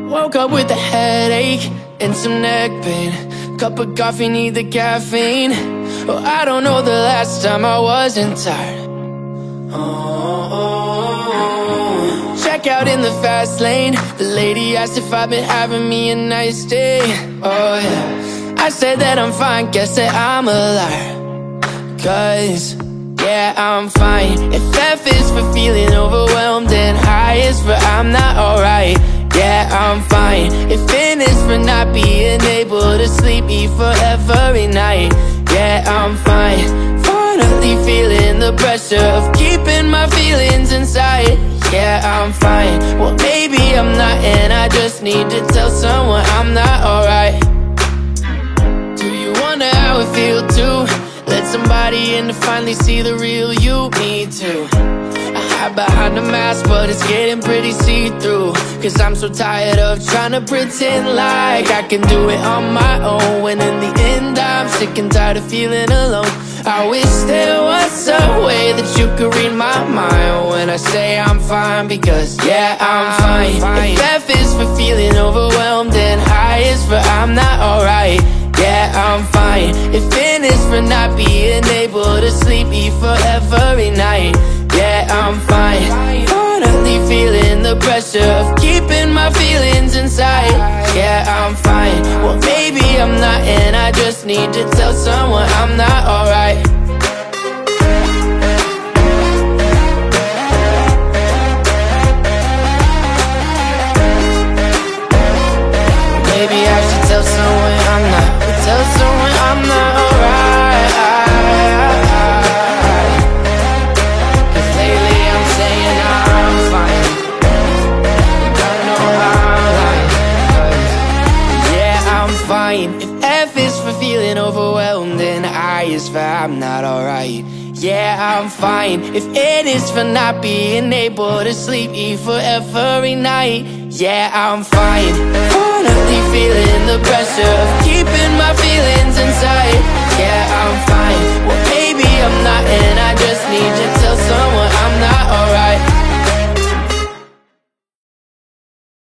Woke up with a headache and some neck pain. Cup of coffee, need the caffeine. Oh, I don't know the last time I wasn't tired. Check out in the fast lane. The lady asked if I've been having me a nice day. Oh yeah, I said that I'm fine, guess that I'm a liar. 'Cause yeah, I'm fine. If F is for feeling overwhelmed and I is for I'm not alright. Yeah, I'm fine. If N is for not being able to sleep, me for every night. Yeah, I'm fine. Finally feeling the pressure of keeping my feelings inside. Yeah, I'm fine. Well, maybe I'm not, and I just need to tell someone I'm not alright. Do you wonder how it feel to let somebody in to finally see the real you? Me too. I hide behind the mask, but it's getting pretty see-through. 'Cause I'm so tired of trying to pretend like I can do it on my own, when in the end I'm sick and tired of feeling alone. I wish there was a way that you could read my mind when I say I'm fine, because yeah, I'm fine. If F is for feeling overwhelmed and I is for I'm not alright. Yeah, I'm fine. If N is for not being able to sleep, me for every night. Yeah, I'm fine. Finally feeling the pressure of keeping my feelings inside. Yeah, I'm fine. Well, maybe I'm not, and I just need to tell someone I'm not alright. Maybe I should tell someone I'm not. Tell someone I'm not alright. 'Cause lately I'm saying I'm fine. I know I'm lying. Yeah, I'm fine. If F is for feeling overwhelmed and I is for I'm not alright. Yeah, I'm fine. If N is for not being able to sleep, E for every night. Yeah, I'm fine. Finally feeling the pressure of keeping my feelings inside. Yeah, I'm fine.